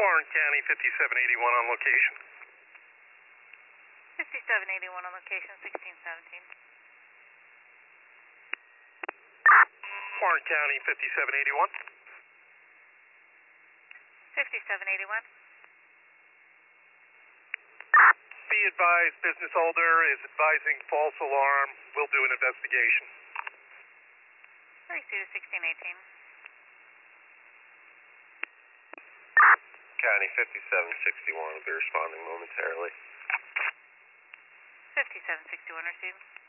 Warren County 5781 on location. 5781 on location, 1617. Warren County 5781. 5781. Be advised, business holder is advising false alarm. We'll do an investigation. 32 to 1618. County 5761 will be responding momentarily. 5761 received.